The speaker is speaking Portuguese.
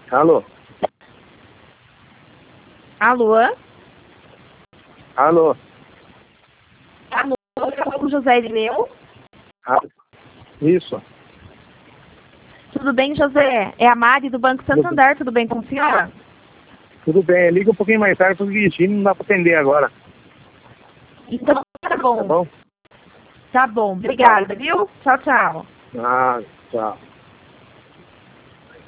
Alô? Alô? Alô? Alô? Eu falo com o José Irineu? Isso. Tudo bem, José? É a Mari do Banco Santander, tudo bem com o senhor? Tudo bem, liga um pouquinho mais tarde, estou dirigindo, não dá para atender agora. Então, tá bom. Tá bom? Tá bom, obrigada, viu? Tchau, tchau. Ah, tchau.